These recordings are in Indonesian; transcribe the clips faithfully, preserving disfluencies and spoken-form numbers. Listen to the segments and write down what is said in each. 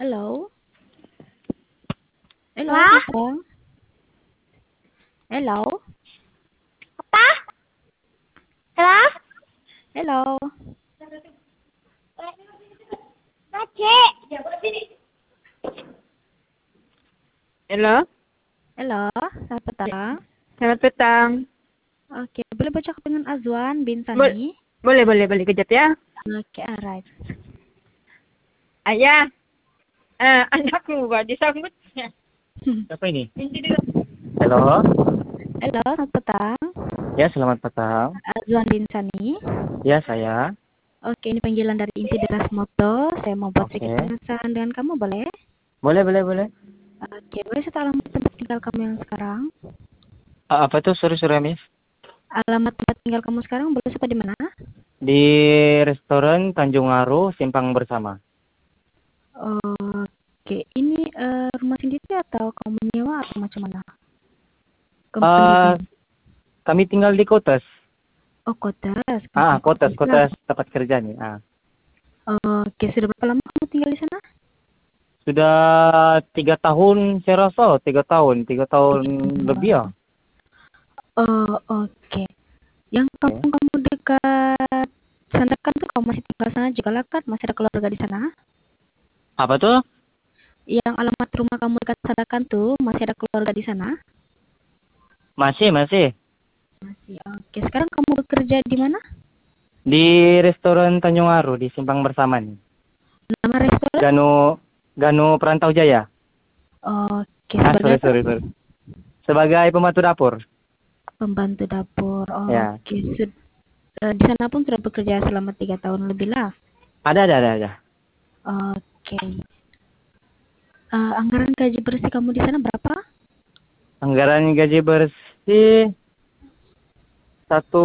Hello? Hello, Hả? siapa? Hello? Apa? Halo? Hello? Cik. Halo, Hello, selamat petang. selamat petang. Oke, boleh baca dengan Azwan bin Bol- Sani? boleh, boleh, boleh kejap ya. Oke, alright. Ayah, eh, anakku gak disambut. Siapa ini? Halo, Halo, selamat petang. ya selamat petang. Azwan bin Sani. Ya saya. Oke, ini panggilan dari Inti Deras Moto. Saya mau buat Oke. sedikit penasaran dengan kamu, boleh? Boleh, boleh, boleh. Oke, boleh saya tahu alamat tempat tinggal kamu yang sekarang? Ah, apa tuh? Sorry, sorry, Miss. Alamat tempat tinggal kamu sekarang boleh saya tahu di mana? Di restoran Tanjung Aru, Simpang Bersama. Oke, ini eh, rumah sendiri atau kamu menyewa atau macam mana? Kamu Ah, penduduknya? kami tinggal di Kotas. Oh, Kotas. Ah, Kampung Kotas, Kotas lah. Kotas tempat kerja nih. Ah. Oke, sudah berapa lama kamu tinggal di sana? Sudah tiga tahun, saya rasa tiga tahun, tiga tahun lebih ya. Oh, oke. Yang kampung kamu dekat Sandakan tuh kamu masih tinggal sana juga lah kan? Masih ada keluarga di sana? Apa tuh? Yang alamat rumah kamu dekat Sandakan tuh masih ada keluarga di sana? Masih, masih. Masih. Oke, sekarang kamu bekerja di mana? Di restoran Tanjung Aru di Simpang Bersama nih. Nama restoran? Ganu Ganu Perantau Jaya. Oke, Ah, sebagai sorry, apa? sorry, sorry. Sebagai pembantu dapur. Pembantu dapur. Ya. Oke, Sud- eh, di sana pun sudah bekerja selama tiga tahun lebih lah. Ada, ada, ada, ada. Oke. Eh, anggaran gaji bersih kamu di sana berapa? Anggaran gaji bersih satu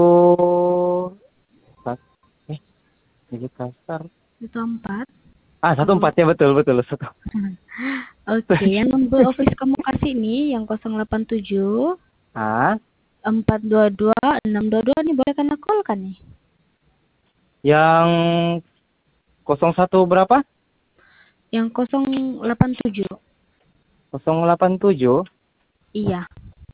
sat- eh gaji kasar. Itu empat. Ah, satu Kalau empat ya, betul, betul, satu. Oke, yang nomor office kamu kasih nih yang nol delapan tujuh Ah, empat dua dua enam dua dua nih boleh kena call kan nih? yang nol satu berapa? Yang nol delapan tujuh. nol delapan tujuh. Iya.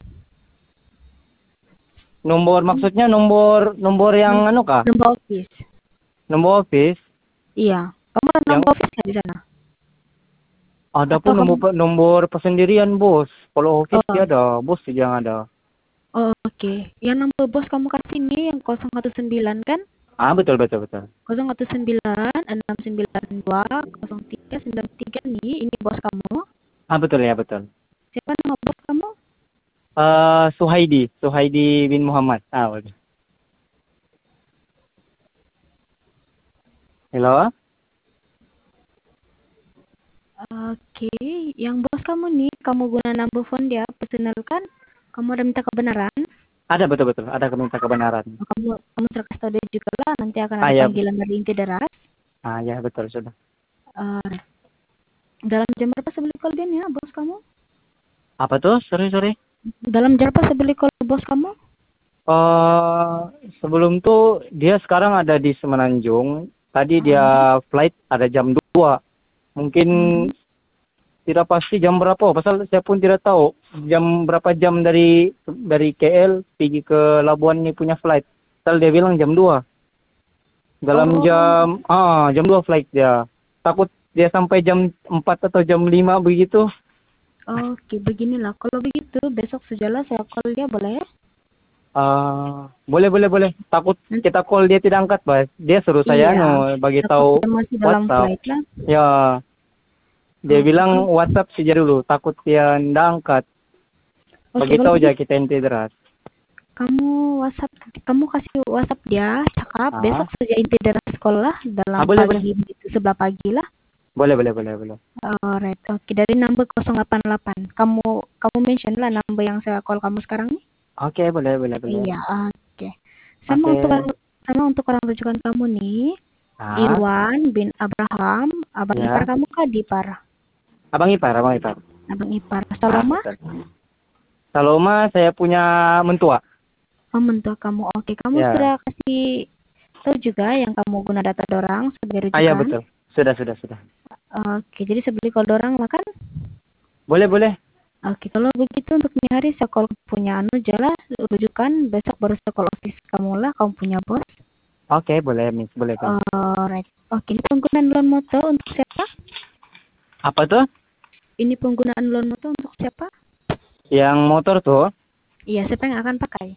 Nomor maksudnya nomor nomor yang Nom- anu kah? Nomor office. Nomor office Iya. Kamu ada yang nomor office nggak di sana? ada Atau pun kamu? nomor nomor persendirian, Bos. Kalau office Oh, dia ada, bos yang ada. oh, oke. Yang nomor bos kamu kasih nih yang nol satu sembilan kan? Ah, betul, betul, betul. nol satu sembilan enam sembilan dua nol tiga sembilan tiga nih, ini bos kamu. Ah, betul ya, betul. Siapa nama bos kamu? Eh, Suhaidi, Suhaidi bin Muhammad. Ah, betul. Halo? Oke, yang bos kamu nih, kamu guna number phone dia, personal kan? Kamu ada minta kebenaran? Ada, betul, betul. Ada minta kebenaran. Oh, Kamu kamu sudah kasih tahu dia juga lah, nanti akan Ah, ada ya. panggilan dari inti deras. Ah, ya, betul, sudah. Eh, dalam jam berapa sebelum call dia nih, ya, bos kamu? Apa tuh? Sorry, sorry. Dalam jam berapa sebelum call bos kamu? Eh, sebelum tuh dia sekarang ada di Semenanjung. Tadi dia Oh, flight ada jam dua. Mungkin hmm. tidak pasti jam berapa, pasal saya pun tidak tahu jam berapa jam dari dari K L pergi ke Labuan ini punya flight. Pasal dia bilang jam dua. Dalam Oh, jam ah jam dua flight dia. Takut dia sampai jam empat atau jam lima begitu. oke, beginilah. Kalau begitu, besok sajalah saya call dia, boleh? Ah, boleh, boleh, boleh. Takut Nanti, kita call dia tidak angkat, Bas. Dia suruh saya iya, no bagi takut tahu dia masih dalam WhatsApp. flight lah. Ya, dia Oke, bilang kalau, WhatsApp saja dulu. Takut dia tidak angkat. oke, Bagi kalau tahu aja begitu, kita inti deras. kamu WhatsApp, kamu kasih WhatsApp dia, cakap Ah, besok saja inti dari sekolah dalam ah boleh, boleh. pagi begitu sebelah pagi lah. Boleh, boleh, boleh, boleh. Alright, oke dari number nol delapan delapan. Kamu kamu mention lah number yang saya call kamu sekarang nih. Oke, boleh, boleh, boleh. Iya, oke. Sama untuk Oke. orang sama untuk orang rujukan kamu nih, Ah, Irwan bin Abraham, abang ipar ya. kamu kah Dipar? Abang ipar, abang ipar. Abang ipar. Ah, Saloma? betul. Saloma saya punya mentua. Oh, mentua kamu. Oke, kamu Ya. sudah kasih tahu juga yang kamu guna data dorang sebagai Ah, ya rujukan. betul. Sudah, sudah, sudah. Oke, jadi sebeli kalau dorang makan? Boleh, boleh. Oke, kalau begitu untuk ini hari saya call punya anu jelas rujukan besok baru saya call office kamu lah, kamu punya bos. Oke, boleh, Miss. Boleh, kan. Alright. Oke, ini penggunaan loan motor untuk siapa? Apa tuh? Ini penggunaan loan motor untuk siapa? Yang motor tuh, Iya, siapa yang akan pakai?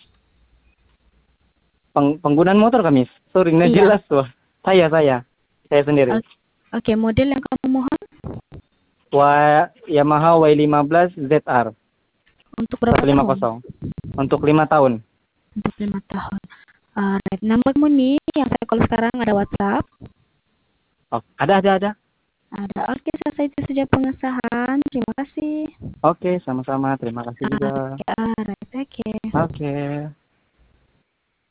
peng penggunaan motor kan, Miss? Sorry, nggak Iya. jelas tuh. Saya, saya. Saya sendiri. Oke, oke, model yang kamu mohon Wa Yamaha Y lima belas Z R untuk berapa seratus lima tahun? puluh. Untuk lima tahun. Untuk lima tahun. Alright, nomormu nih yang saya call sekarang ada WhatsApp. Oh, ada, ada, ada. Ada. Oke, selesai itu saja pengesahan. Terima kasih. Oke, sama-sama. Terima kasih juga. Oke, alright, oke. Oke.